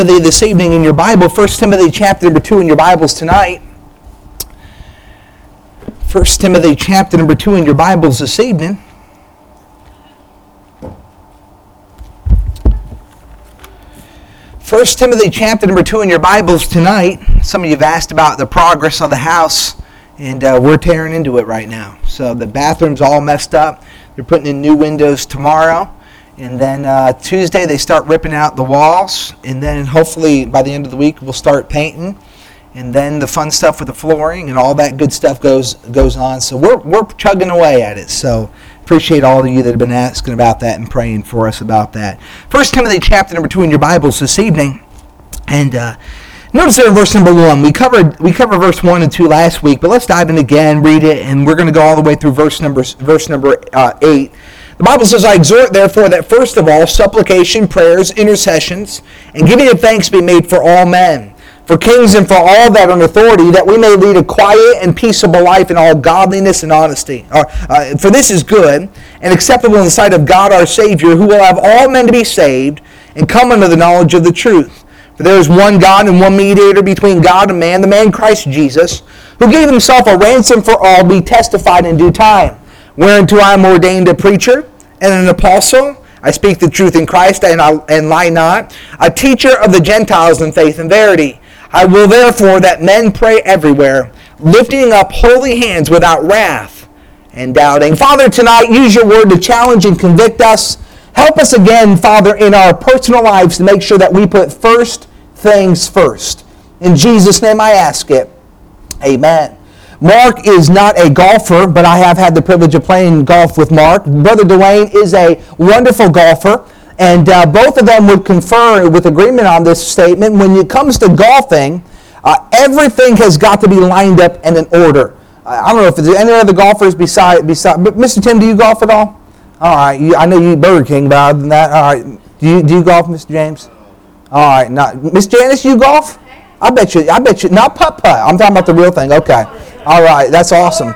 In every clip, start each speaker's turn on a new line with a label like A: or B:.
A: This evening in your Bible, 1 Timothy chapter number 2 in your Bibles tonight. 1 Timothy chapter number 2 in your Bibles this evening. First Timothy chapter number 2 in your Bibles tonight. Some of you have asked about the progress of the house, and we're tearing into it right now. So the bathroom's all messed up. They're putting in new windows tomorrow. And then Tuesday they start ripping out the walls. And then hopefully by the end of the week we'll start painting. And then the fun stuff with the flooring and all that good stuff goes on. So we're chugging away at it. So appreciate all of you that have been asking about that and praying for us about that. 1 Timothy chapter number 2 in your Bibles this evening. And notice there in verse number 1. We covered verse 1 and 2 last week. But let's dive in again, read it. And we're going to go all the way through verse number 8. The Bible says, I exhort, therefore, that first of all, supplication, prayers, intercessions, and giving of thanks be made for all men, for kings and for all that are in authority, that we may lead a quiet and peaceable life in all godliness and honesty. For this is good and acceptable in the sight of God our Savior, who will have all men to be saved and come unto the knowledge of the truth. For there is one God and one mediator between God and man, the man Christ Jesus, who gave himself a ransom for all, be testified in due time. Whereunto I am ordained a preacher and an apostle. I speak the truth in Christ and lie not. A teacher of the Gentiles in faith and verity. I will therefore that men pray everywhere, lifting up holy hands without wrath and doubting. Father, tonight use your word to challenge and convict us. Help us again, Father, in our personal lives to make sure that we put first things first. In Jesus' name I ask it. Amen. Mark is not a golfer, but I have had the privilege of playing golf with Mark. Brother Dwayne is a wonderful golfer, and both of them would confer with agreement on this statement. When it comes to golfing, everything has got to be lined up in an order. I don't know if there's any other golfers beside. But Mr. Tim, do you golf at all? All right, I know you eat Burger King, but other than that, all right. Do you golf, Mr. James? All right, now, Miss Janice, you golf? I bet you, not putt-putt. I'm talking about the real thing. Okay. All right, that's awesome.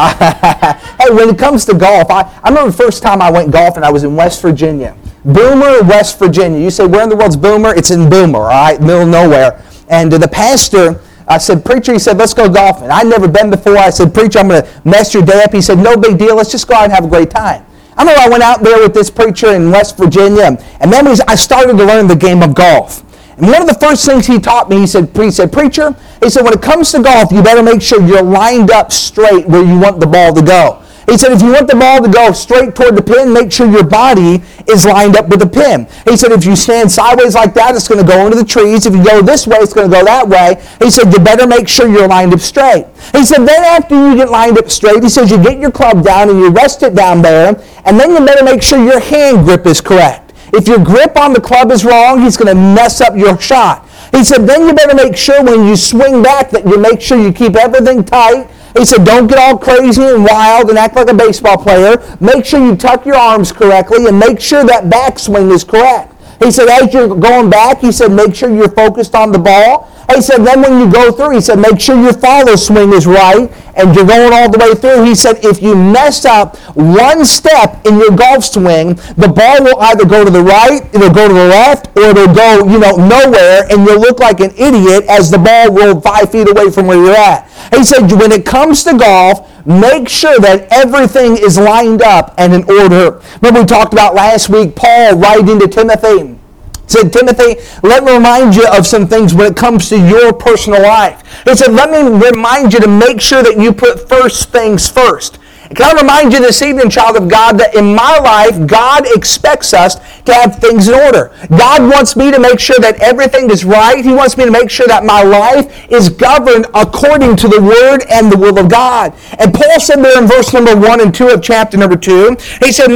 A: Hey, when it comes to golf, I remember the first time I went golfing, I was in West Virginia. Boomer, West Virginia. You say, where in the world's Boomer? It's in Boomer, all right, middle of nowhere. And the pastor, I said, preacher, he said, let's go golfing. I'd never been before. I said, preacher, I'm going to mess your day up. He said, no big deal. Let's just go out and have a great time. I remember I went out there with this preacher in West Virginia, and then I started to learn the game of golf. And one of the first things he taught me, he said, preacher, he said, when it comes to golf, you better make sure you're lined up straight where you want the ball to go. He said, if you want the ball to go straight toward the pin, make sure your body is lined up with the pin. He said, if you stand sideways like that, it's going to go into the trees. If you go this way, it's going to go that way. He said, you better make sure you're lined up straight. He said, then after you get lined up straight, he says, you get your club down and you rest it down there, and then you better make sure your hand grip is correct. If your grip on the club is wrong, he's going to mess up your shot. He said, then you better make sure when you swing back that you make sure you keep everything tight. He said, don't get all crazy and wild and act like a baseball player. Make sure you tuck your arms correctly and make sure that backswing is correct. He said, as you're going back, he said, make sure you're focused on the ball. He said, then when you go through, he said, make sure your follow swing is right and you're going all the way through. He said, if you mess up one step in your golf swing, the ball will either go to the right, it'll go to the left, or it'll go, nowhere, and you'll look like an idiot as the ball rolled 5 feet away from where you're at. He said, when it comes to golf, make sure that everything is lined up and in order. Remember we talked about last week, Paul writing to Timothy. Said, Timothy, let me remind you of some things when it comes to your personal life. He said, let me remind you to make sure that you put first things first. Can I remind you this evening, child of God, that in my life, God expects us to have things in order. God wants me to make sure that everything is right. He wants me to make sure that my life is governed according to the Word and the will of God. And Paul said there in verse number 1 and 2 of chapter number 2, he said,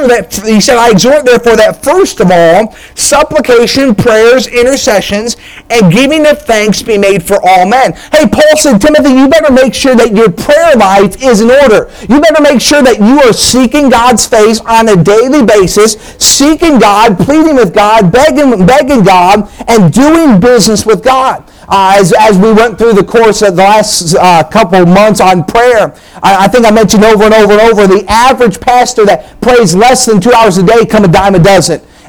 A: I exhort therefore that first of all, supplication, prayers, intercessions, and giving of thanks be made for all men. Hey, Paul said, Timothy, you better make sure that your prayer life is in order. You better make sure that you are seeking God's face on a daily basis, seeking God, pleading with God, begging God, and doing business with God. As we went through the course of the last couple of months on prayer, I think I mentioned over and over and over, the average pastor that prays less than 2 hours a day come a dime a dozen.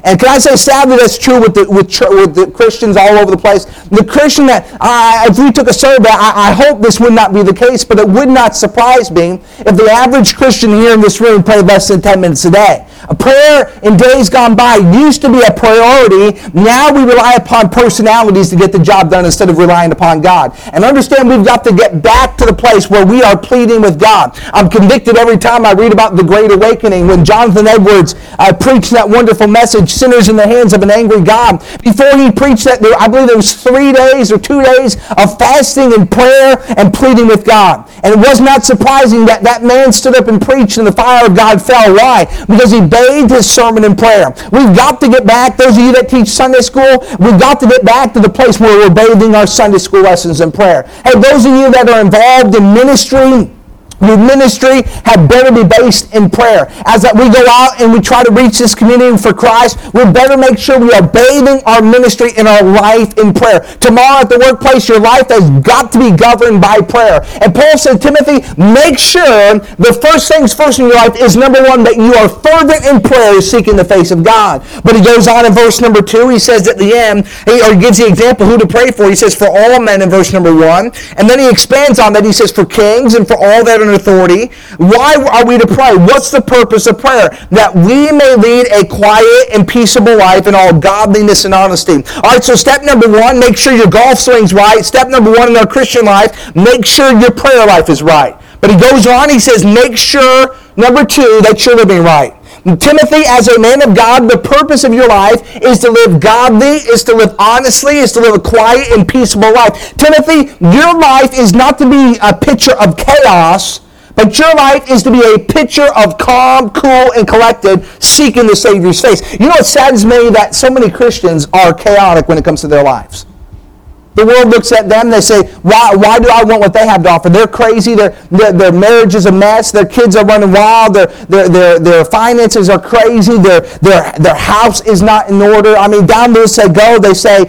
A: And can I say, sadly, that's true with the Christians all over the place. The Christian that, if we took a survey, I hope this would not be the case, but it would not surprise me if the average Christian here in this room prayed less than 10 minutes a day. A prayer in days gone by used to be a priority. Now we rely upon personalities to get the job done instead of relying upon God. And understand, we've got to get back to the place where we are pleading with God. I'm convicted every time I read about the Great Awakening when Jonathan Edwards preached that wonderful message, Sinners in the Hands of an Angry God. Before he preached that, I believe there was 3 days or 2 days of fasting and prayer and pleading with God. And it was not surprising that that man stood up and preached and the fire of God fell. Why? Because he bathed his sermon in prayer. We've got to get back, those of you that teach Sunday school, we've got to get back to the place where we're bathing our Sunday school lessons in prayer. Hey, those of you that are involved in ministry, your ministry had better be based in prayer. As we go out and we try to reach this community for Christ, we better make sure we are bathing our ministry and our life in prayer. Tomorrow at the workplace, your life has got to be governed by prayer. And Paul said, Timothy, make sure the first things first in your life is, number one, that you are fervent in prayer, seeking the face of God. But he goes on in verse number 2, he says at the end, he gives the example who to pray for. He says, for all men in verse number 1. And then he expands on that. He says, for kings and for all that are authority. Why are we to pray? What's the purpose of prayer? That we may lead a quiet and peaceable life in all godliness and honesty. All right, so step number 1, make sure your golf swing's right. Step number 1 in our Christian life, make sure your prayer life is right. But he goes on, he says, make sure, number 2, that you're living right. Timothy, as a man of God, the purpose of your life is to live godly, is to live honestly, is to live a quiet and peaceable life. Timothy, your life is not to be a picture of chaos, but your life is to be a picture of calm, cool, and collected, seeking the Savior's face. You know what saddens me? That so many Christians are chaotic when it comes to their lives. The world looks at them, they say, why do I want what they have to offer? They're crazy, their marriage is a mess, their kids are running wild, their finances are crazy, their house is not in order. I mean, down the list they go, they say,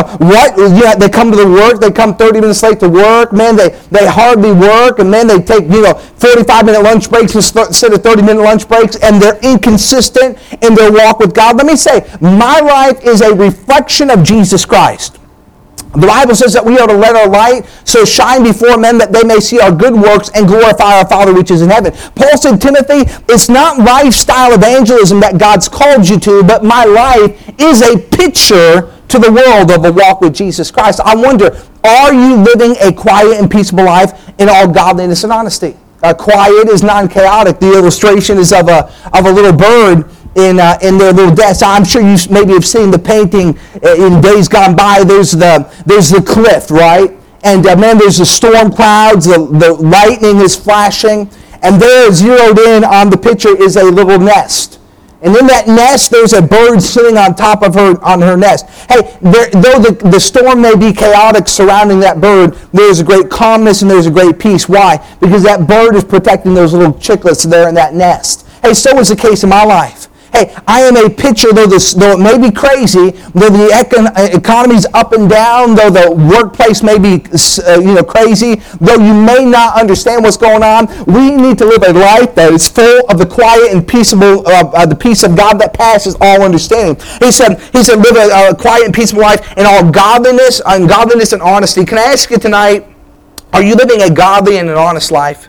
A: they come to the work, they come 30 minutes late to work, man, they hardly work, and then they take, 45-minute lunch breaks instead of 30-minute lunch breaks, and they're inconsistent in their walk with God. Let me say, my life is a reflection of Jesus Christ. The Bible says that we are to let our light so shine before men that they may see our good works and glorify our Father which is in heaven. Paul said, Timothy, it's not lifestyle evangelism that God's called you to, but my life is a picture to the world of a walk with Jesus Christ. I wonder, are you living a quiet and peaceable life in all godliness and honesty? Quiet is non-chaotic. The illustration is of a little bird in their little nest. I'm sure you maybe have seen the painting in days gone by. There's the cliff, right? And man, there's the storm clouds, the lightning is flashing, and there, zeroed in on the picture, is a little nest. And in that nest, there's a bird sitting on top of her nest. Hey, though the storm may be chaotic surrounding that bird, there's a great calmness and there's a great peace. Why? Because that bird is protecting those little chicklets there in that nest. Hey, so is the case in my life. Hey, I am a picture, though it may be crazy, though the economy's up and down, though the workplace may be crazy, though you may not understand what's going on, we need to live a life that is full of the quiet and peaceable, the peace of God that passes all understanding. He said, live a quiet and peaceable life in all godliness and honesty. Can I ask you tonight, are you living a godly and an honest life?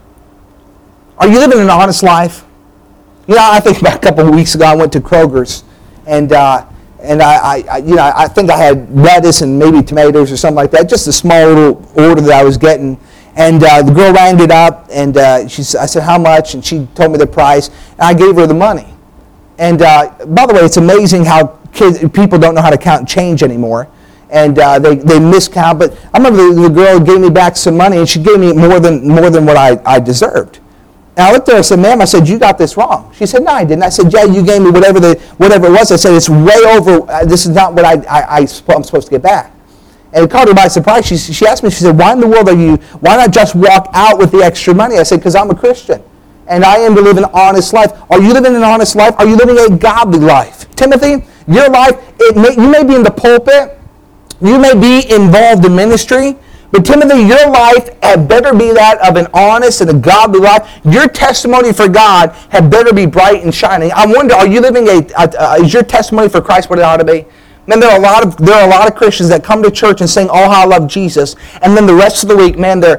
A: Are you living an honest life? I think about a couple of weeks ago, I went to Kroger's, and I think I had lettuce and maybe tomatoes or something like that, just a small little order that I was getting. And the girl rang it up, and I said, how much? And she told me the price, and I gave her the money. And by the way, it's amazing how people don't know how to count change anymore. And they miscount. But I remember the girl gave me back some money, and she gave me more than what I deserved. And I looked at her and said, ma'am, I said, you got this wrong. She said, no, I didn't. I said, yeah, you gave me whatever it was. I said, it's way over. This is not what I'm supposed to get back. And it caught her by surprise. She asked me, she said, why in the world why not just walk out with the extra money? I said, because I'm a Christian. And I am to live an honest life. Are you living an honest life? Are you living a godly life? Timothy, your life, you may be in the pulpit. You may be involved in ministry. But Timothy, your life had better be that of an honest and a godly life. Your testimony for God had better be bright and shining. I wonder, are you living is your testimony for Christ what it ought to be? Man, there are a lot of Christians that come to church and sing, "Oh, how I love Jesus," and then the rest of the week, man, they're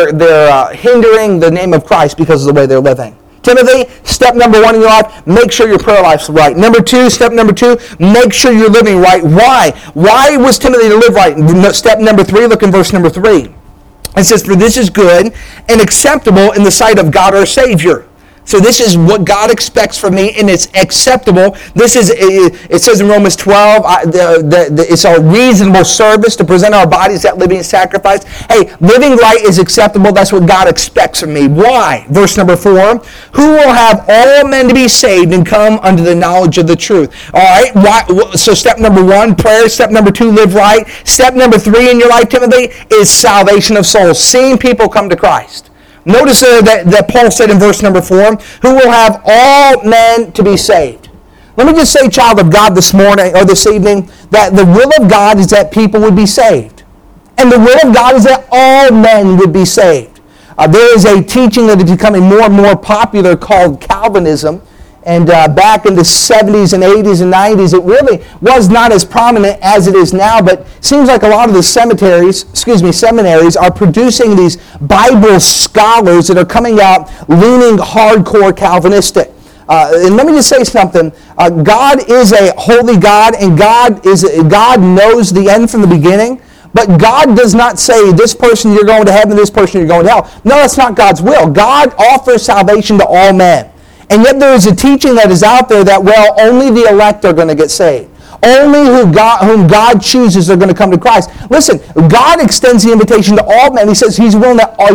A: hindering the name of Christ because of the way they're living. Timothy, step number 1 in your life, make sure your prayer life's right. Step number 2, make sure you're living right. Why? Why was Timothy to live right? Step number 3, look in verse number 3. It says, "For this is good and acceptable in the sight of God our Savior." So this is what God expects from me, and it's acceptable. It says in Romans 12, it's a reasonable service to present our bodies that living sacrifice. Hey, living right is acceptable. That's what God expects from me. Why? Verse number 4, "Who will have all men to be saved and come unto the knowledge of the truth." All right? Why? So step number 1, prayer. Step number 2, live right. Step number 3 in your life, Timothy, is salvation of souls. Seeing people come to Christ. Notice that Paul said in verse number 4, "Who will have all men to be saved." Let me just say, child of God, this morning or this evening, that the will of God is that people would be saved. And the will of God is that all men would be saved. There is a teaching that is becoming more and more popular called Calvinism. And back in the 70s and 80s and 90s, it really was not as prominent as it is now, but it seems like a lot of the seminaries are producing these Bible scholars that are coming out leaning hardcore Calvinistic. And let me just say something. God is a holy God, and God knows the end from the beginning. But God does not say, this person you're going to heaven, this person you're going to hell. No, that's not God's will. God offers salvation to all men. And yet there is a teaching that is out there that, well, only the elect are going to get saved. Only whom God chooses are going to come to Christ. Listen, God extends the invitation to all men. He says he's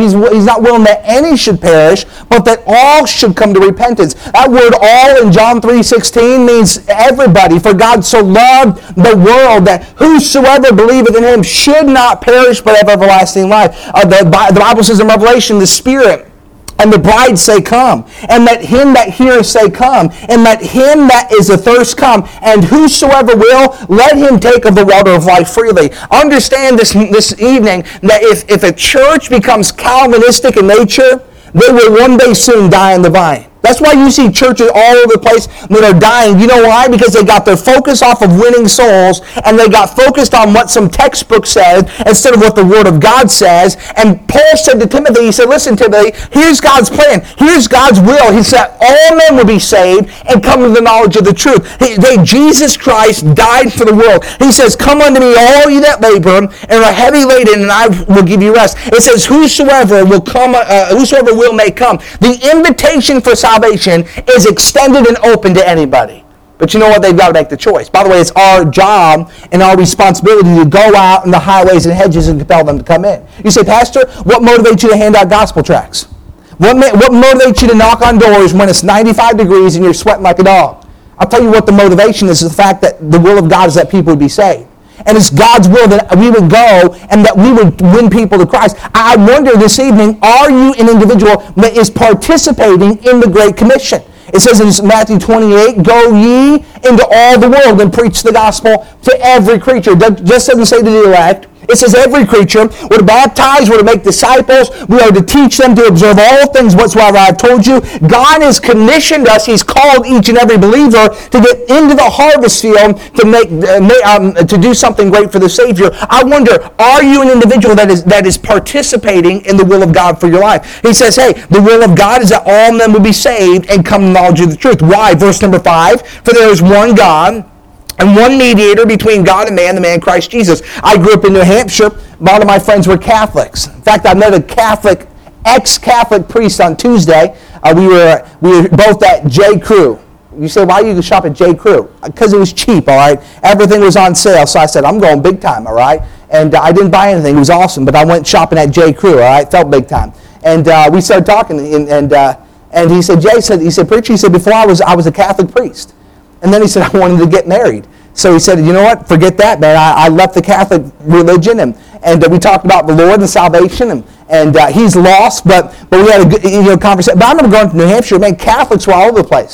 A: not willing that any should perish, but that all should come to repentance. That word all in John 3:16 means everybody. For God so loved the world that whosoever believeth in him should not perish but have everlasting life. The Bible says in Revelation, the Spirit and the bride say, "Come." And let him that heareth say, "Come." And let him that is athirst come. And whosoever will, let him take of the water of life freely. Understand this evening that if a church becomes Calvinistic in nature, they will one day soon die in the vine. That's why you see churches all over the place that are dying. You know why? Because they got their focus off of winning souls, and they got focused on what some textbook says instead of what the Word of God says. And Paul said to Timothy, he said, "Listen, Timothy, here's God's plan. Here's God's will." He said, all men will be saved and come to the knowledge of the truth. Jesus Christ died for the world. He says, "Come unto me, all ye that labor and are heavy laden, and I will give you rest." It says, whosoever will may come. The invitation for salvation is extended and open to anybody. But you know what? They've got to make the choice. By the way, it's our job and our responsibility to go out in the highways and hedges and compel them to come in. You say, "Pastor, what motivates you to hand out gospel tracts? What motivates you to knock on doors when it's 95 degrees and you're sweating like a dog?" I'll tell you what the motivation is the fact that the will of God is that people would be saved. And it's God's will that we would go and that we would win people to Christ. I wonder this evening, are you an individual that is participating in the Great Commission? It says in Matthew 28, "Go ye into all the world and preach the gospel to every creature." It just doesn't say to the elect. It says every creature. We're to baptize, we're to make disciples, we are to teach them to observe all things whatsoever I've told you. God has commissioned us, He's called each and every believer to get into the harvest field to do something great for the Savior. I wonder, are you an individual that is participating in the will of God for your life? He says, hey, the will of God is that all men will be saved and come to knowledge of the truth. Why? Verse number 5, "For there is one God, and one mediator between God and man, the man Christ Jesus." I grew up in New Hampshire. A lot of my friends were Catholics. In fact, I met a ex-Catholic priest on Tuesday. We were both at J. Crew. You say, why you shop at J. Crew? Because it was cheap, all right? Everything was on sale, so I said, I'm going big time, all right? And I didn't buy anything. It was awesome, but I went shopping at J. Crew, all right? Felt big time. And we started talking, and he said, "Preacher," he said, "before I was a Catholic priest." And then he said, "I wanted to get married." So he said, "You know what? Forget that, man. I left the Catholic religion." And we talked about the Lord and salvation. And he's lost, but we had a good conversation. But I remember going to New Hampshire, man, Catholics were all over the place.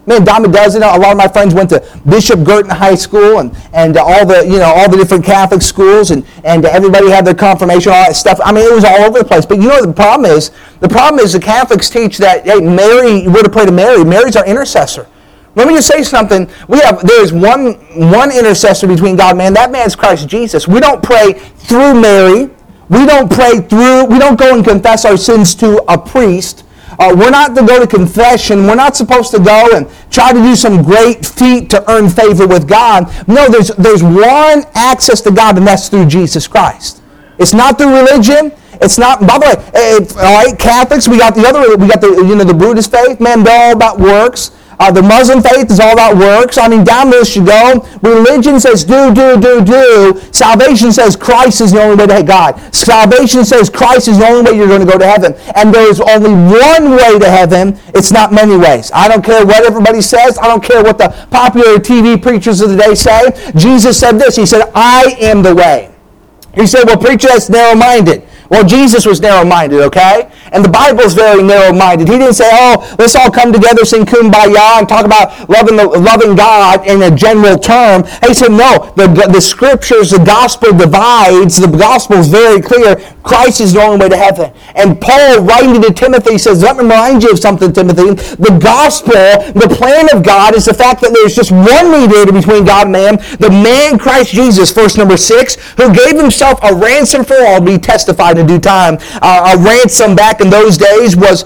B: Man, Dama does it. A lot of my friends went to Bishop Girton High School and all the different Catholic schools and everybody had their confirmation, all that stuff. I mean, it was all over the place. But you know what the problem is? The problem is the Catholics teach that, hey, Mary, we're to pray to Mary. Mary's our intercessor. Let me just say something. There is one intercessor between God and man. That man's Christ Jesus. We don't pray through Mary. We don't go and confess our sins to a priest. We're not to go to confession. We're not supposed to go and try to do some great feat to earn favor with God. No, there's one access to God, and that's through Jesus Christ. It's not through religion. It's not. By the way, all right, Catholics. We got the Buddhist faith. Man, they're all about works. The Muslim faith is all about works. I mean, down the list you go. Religion says do. Salvation says Christ is the only way to God. Salvation says Christ is the only way you're going to go to heaven. And there is only one way to heaven. It's not many ways. I don't care what everybody says. I don't care what the popular TV preachers of the day say. Jesus said this. He said, I am the way. He said, well, preacher, that's narrow-minded. Well, Jesus was narrow-minded, okay? And the Bible's very narrow-minded. He didn't say, let's all come together, sing Kumbaya, and talk about loving God in a general term. He said, no, the Scriptures, the Gospel divides. The Gospel is very clear. Christ is the only way to heaven. And Paul, writing to Timothy, says, let me remind you of something, Timothy. The Gospel, the plan of God, is the fact that there's just one mediator between God and man, the man Christ Jesus, verse number 6, who gave himself a ransom for all to be testified in due time. A ransom back in those days was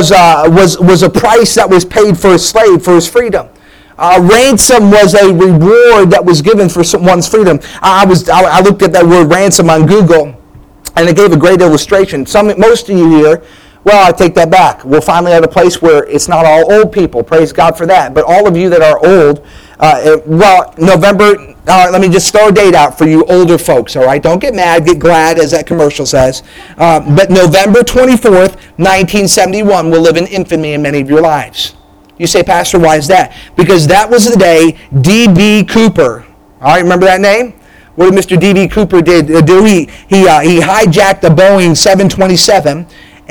B: a price that was paid for a slave for his freedom. A ransom was a reward that was given for one's freedom. I looked at that word ransom on Google, and it gave a great illustration. Most of you here, well, I take that back. We're finally at a place where it's not all old people. Praise God for that. But all of you that are old, November, let me just throw a date out for you older folks, all right? Don't get mad, get glad, as that commercial says. But November 24th, 1971 will live in infamy in many of your lives. You say, Pastor, why is that? Because that was the day D.B. Cooper, all right, remember that name? What did Mr. D.B. Cooper do? He hijacked a Boeing 727,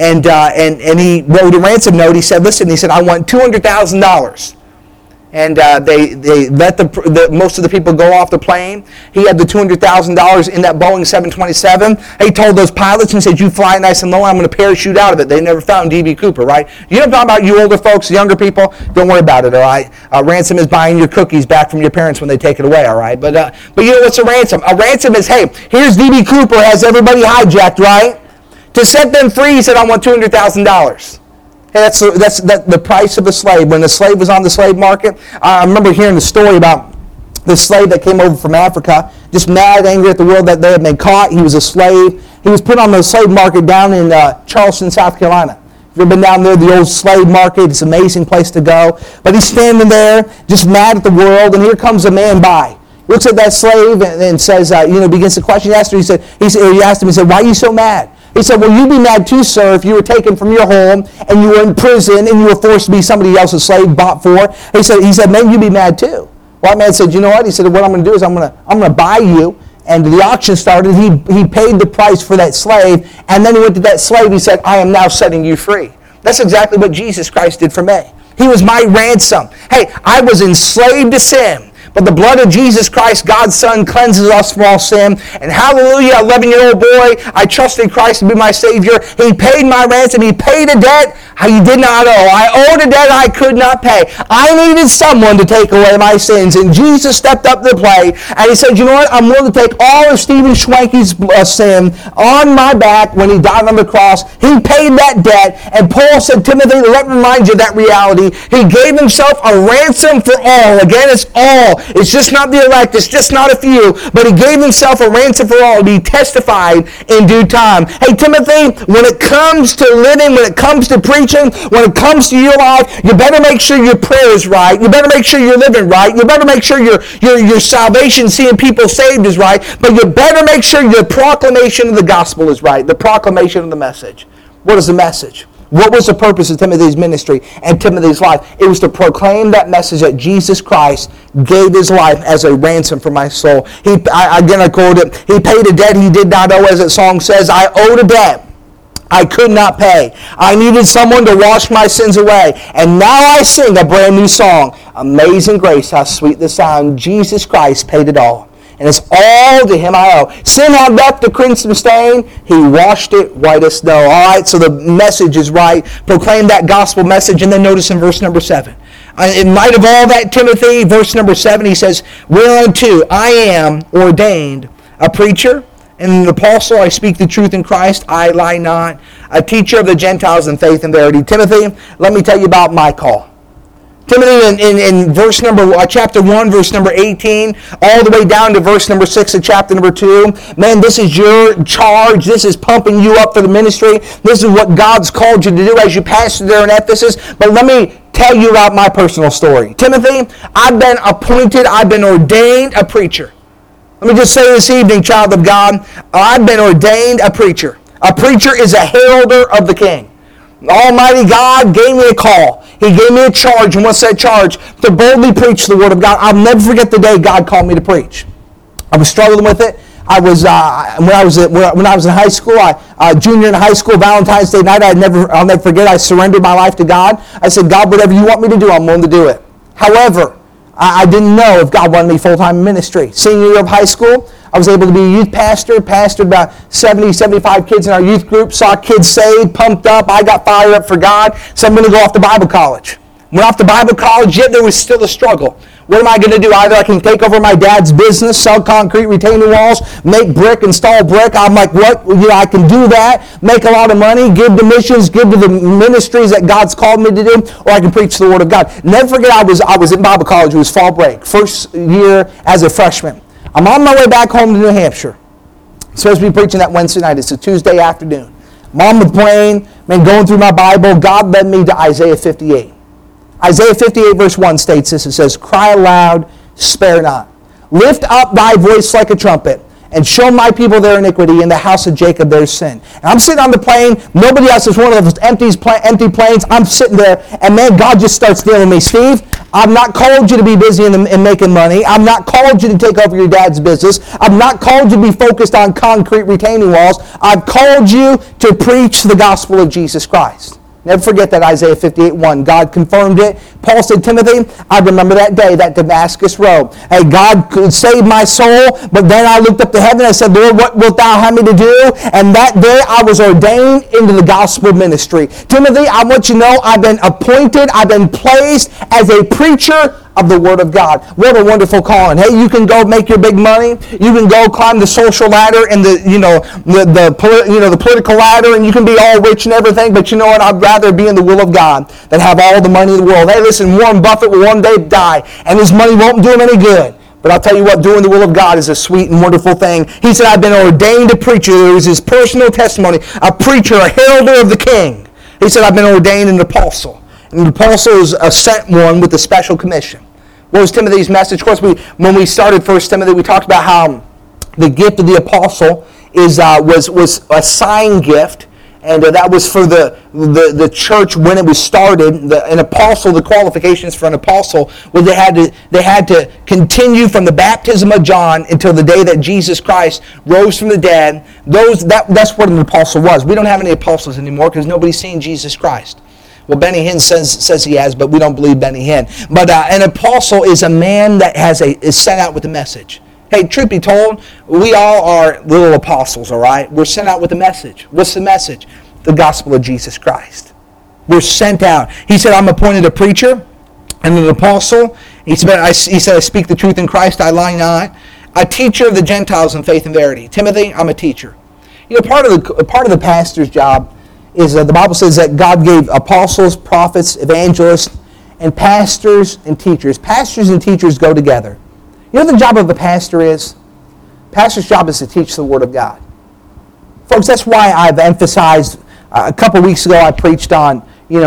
B: and he wrote a ransom note. He said, listen, I want $200,000. And they let most of the people go off the plane. He had the $200,000 in that Boeing 727. He told those pilots and said, you fly nice and low, I'm going to parachute out of it. They never found D.B. Cooper, right? You know what I'm talking about, you older folks, younger people? Don't worry about it, all right? Ransom is buying your cookies back from your parents when they take it away, all right? But you know what's a ransom? A ransom is, hey, here's D.B. Cooper, has everybody hijacked, right? To set them free, he said, I want $200,000. Hey, that's the price of a slave. When the slave was on the slave market, I remember hearing the story about the slave that came over from Africa, just mad, angry at the world that they had been caught. He was a slave. He was put on the slave market down in Charleston, South Carolina. If you've ever been down there, the old slave market, it's an amazing place to go. But he's standing there, just mad at the world, and here comes a man by. He looks at that slave and says, begins to question. He asked him, he said, why are you so mad? He said, well, you'd be mad too, sir, if you were taken from your home and you were in prison and you were forced to be somebody else's slave bought for. He said, man, you'd be mad too. Well, that man said, you know what? He said, what I'm going to do is I'm going to buy you. And the auction started. He paid the price for that slave. And then he went to that slave. He said, I am now setting you free. That's exactly what Jesus Christ did for me. He was my ransom. Hey, I was enslaved to sin. But the blood of Jesus Christ, God's Son, cleanses us from all sin. And hallelujah, 11-year-old boy, I trusted Christ to be my Savior. He paid my ransom. He paid a debt he did not owe. I owed a debt I could not pay. I needed someone to take away my sins. And Jesus stepped up to the plate. And he said, you know what? I'm willing to take all of Stephen Schwenke's sin on my back when he died on the cross. He paid that debt. And Paul said, Timothy, let me remind you of that reality. He gave himself a ransom for all. Again, it's all. It's just not the elect. It's just not a few. But he gave himself a ransom for all to be testified in due time. Hey, Timothy, when it comes to living, when it comes to preaching, when it comes to your life, you better make sure your prayer is right. You better make sure you're living right. You better make sure your salvation, seeing people saved, is right. But you better make sure your proclamation of the gospel is right. The proclamation of the message. What is the message? What was the purpose of Timothy's ministry and Timothy's life? It was to proclaim that message that Jesus Christ gave his life as a ransom for my soul. I quote it, he paid a debt he did not owe, as that song says. I owed a debt I could not pay. I needed someone to wash my sins away. And now I sing a brand new song. Amazing grace, how sweet the sound. Jesus Christ paid it all. And it's all to him I owe. Sin had left a crimson stain. He washed it white as snow. All right, so the message is right. Proclaim that gospel message. And then notice in verse number 7. In light of all that, Timothy, verse number 7, he says, whereunto I am ordained a preacher and an apostle. I speak the truth in Christ. I lie not. A teacher of the Gentiles in faith and verity. Timothy, let me tell you about my call. Timothy, in verse number chapter 1, verse number 18, all the way down to verse number 6 of chapter number 2. Man, this is your charge. This is pumping you up for the ministry. This is what God's called you to do as you pastor there in Ephesus. But let me tell you about my personal story. Timothy, I've been appointed, I've been ordained a preacher. Let me just say this evening, child of God, I've been ordained a preacher. A preacher is a heralder of the King. Almighty God gave me a call. He gave me a charge, and what's that charge? To boldly preach the Word of God. I'll never forget the day God called me to preach. I was struggling with it. I was when I was in high school, junior in high school, Valentine's Day night. I'll never forget. I surrendered my life to God. I said, God, whatever you want me to do, I'm willing to do it. However, I didn't know if God wanted me full-time in ministry. Senior year of high school, I was able to be a youth pastor, pastored about 70, 75 kids in our youth group, saw kids saved, pumped up. I got fired up for God. So I'm going to go off to Bible college. Went off to Bible college, yet there was still a struggle. What am I going to do? Either I can take over my dad's business, sell concrete, retaining walls, make brick, install brick. I'm like, what? I can do that, make a lot of money, give to missions, give to the ministries that God's called me to do, or I can preach the Word of God. Never forget, I was in Bible college. It was fall break, first year as a freshman. I'm on my way back home to New Hampshire. I'm supposed to be preaching that Wednesday night. It's a Tuesday afternoon. I'm on the plane, going through my Bible. God led me to Isaiah 58. Isaiah 58 verse 1 states this. It says, cry aloud, spare not. Lift up thy voice like a trumpet, and show my people their iniquity, in the house of Jacob their sin. And I'm sitting on the plane. Nobody else is one of those empty planes. I'm sitting there, and man, God just starts dealing with me. Steve, I've not called you to be busy and making money. I've not called you to take over your dad's business. I've not called you to be focused on concrete retaining walls. I've called you to preach the gospel of Jesus Christ. Never forget that Isaiah 58:1. God confirmed it. Paul said, Timothy, I remember that day, that Damascus road. Hey, God could save my soul, but then I looked up to heaven and I said, Lord, what wilt thou have me to do? And that day I was ordained into the gospel ministry. Timothy, I want you to know I've been appointed, I've been placed as a preacher of the Word of God. What a wonderful calling. Hey, you can go make your big money. You can go climb the social ladder and the political ladder, and you can be all rich and everything, but you know what? I'd rather be in the will of God than have all the money in the world. Hey, listen, Warren Buffett will one day die, and his money won't do him any good. But I'll tell you what, doing the will of God is a sweet and wonderful thing. He said, I've been ordained a preacher. There was his personal testimony. A preacher, a heralder of the King. He said, I've been ordained an apostle. And an apostle is a sent one with a special commission. What was Timothy's message? Of course, when we started 1 Timothy, we talked about how the gift of the apostle was a sign gift, and that was for the church when it was started. An apostle, the qualifications for an apostle was they had to continue from the baptism of John until the day that Jesus Christ rose from the dead. That's what an apostle was. We don't have any apostles anymore because nobody's seen Jesus Christ. Well, Benny Hinn says he has, but we don't believe Benny Hinn. But an apostle is a man that is sent out with a message. Hey, truth be told, we all are little apostles, all right? We're sent out with a message. What's the message? The gospel of Jesus Christ. We're sent out. He said, I'm appointed a preacher and an apostle. He said, I speak the truth in Christ, I lie not. A teacher of the Gentiles in faith and verity. Timothy, I'm a teacher. Part of the pastor's job is the Bible says that God gave apostles, prophets, evangelists, and pastors and teachers. Pastors and teachers go together. You know what the job of a pastor is? Pastor's job is to teach the Word of God. Folks, that's why I've emphasized, a couple weeks ago I preached on,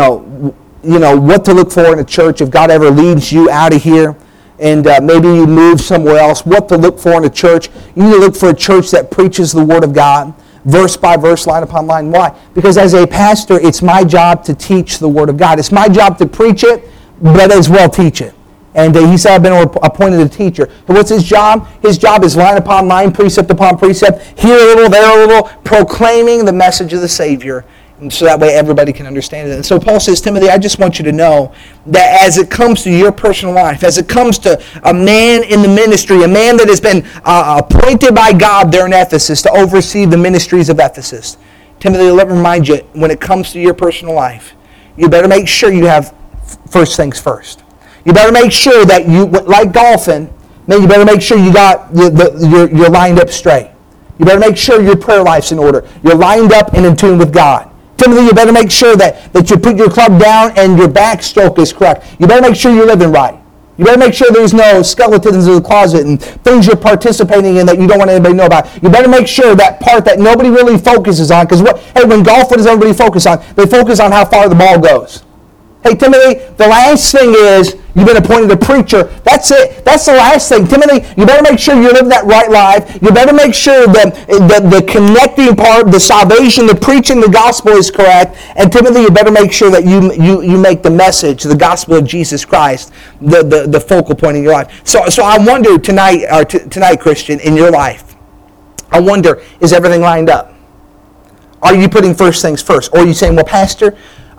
B: what to look for in a church if God ever leads you out of here and maybe you move somewhere else. What to look for in a church. You need to look for a church that preaches the Word of God. Verse by verse, line upon line. Why? Because as a pastor, it's my job to teach the Word of God. It's my job to preach it, but as well teach it. And he said, I've been appointed a teacher. And what's his job? His job is line upon line, precept upon precept, here a little, there a little, proclaiming the message of the Savior. And so that way everybody can understand it. And so Paul says, Timothy, I just want you to know that as it comes to your personal life, as it comes to a man in the ministry, a man that has been appointed by God there in Ephesus to oversee the ministries of Ephesus, Timothy, let me remind you, when it comes to your personal life, you better make sure you have first things first. You better make sure that you, like golfing, man, you better make sure you got you're lined up straight. You better make sure your prayer life's in order. You're lined up and in tune with God. Timothy, you better make sure that you put your club down and your backstroke is correct. You better make sure you're living right. You better make sure there's no skeletons in the closet and things you're participating in that you don't want anybody to know about. You better make sure that part that nobody really focuses on, because when golf, what does everybody focus on? They focus on how far the ball goes. Hey, Timothy, the last thing is you've been appointed a preacher. That's it. That's the last thing. Timothy, you better make sure you live that right life. You better make sure that the connecting part, the salvation, the preaching the gospel is correct. And Timothy, you better make sure that you make the message, the gospel of Jesus Christ, the focal point in your life. So I wonder tonight, Christian, in your life, I wonder, is everything lined up? Are you putting first things first? Or are you saying, well, Pastor,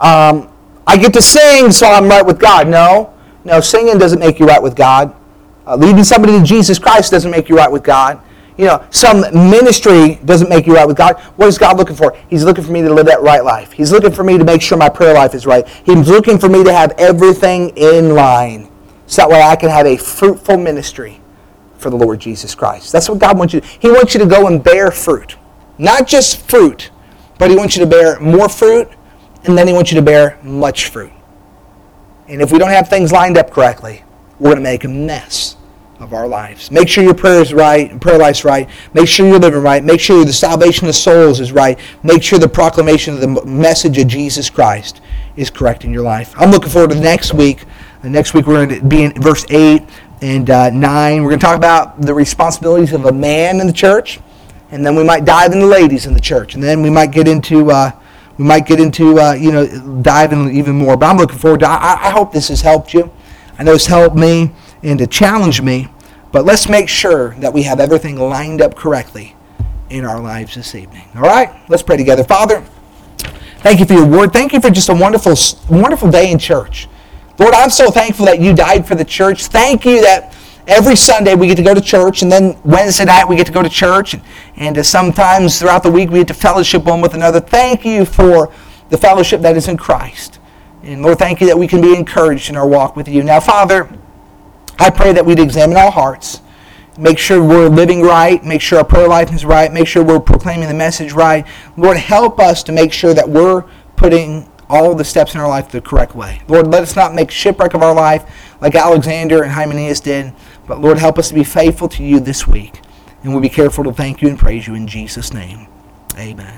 B: I get to sing, so I'm right with God. No, singing doesn't make you right with God. Leading somebody to Jesus Christ doesn't make you right with God. Some ministry doesn't make you right with God. What is God looking for? He's looking for me to live that right life. He's looking for me to make sure my prayer life is right. He's looking for me to have everything in line so that way I can have a fruitful ministry for the Lord Jesus Christ. That's what God wants you to do. He wants you to go and bear fruit. Not just fruit, but He wants you to bear more fruit, and then He wants you to bear much fruit. And if we don't have things lined up correctly, we're going to make a mess of our lives. Make sure your prayer is right, and prayer life's right. Make sure you're living right. Make sure the salvation of souls is right. Make sure the proclamation of the message of Jesus Christ is correct in your life. I'm looking forward to next week. Next week we're going to be in verse 8 and 9. We're going to talk about the responsibilities of a man in the church, and then we might dive into ladies in the church, and then we might get into dive in even more. But I'm looking forward to it. I hope this has helped you. I know it's helped me and to challenge me. But let's make sure that we have everything lined up correctly in our lives this evening. All right? Let's pray together. Father, thank you for your word. Thank you for just a wonderful, wonderful day in church. Lord, I'm so thankful that you died for the church. Thank you that every Sunday we get to go to church, and then Wednesday night we get to go to church, and sometimes throughout the week we get to fellowship one with another. Thank you for the fellowship that is in Christ. And Lord, thank you that we can be encouraged in our walk with you. Now, Father, I pray that we'd examine our hearts, make sure we're living right, make sure our prayer life is right, make sure we're proclaiming the message right. Lord, help us to make sure that we're putting all the steps in our life the correct way. Lord, let us not make shipwreck of our life like Alexander and Hymenaeus did, but Lord, help us to be faithful to you this week. And we'll be careful to thank you and praise you in Jesus' name. Amen.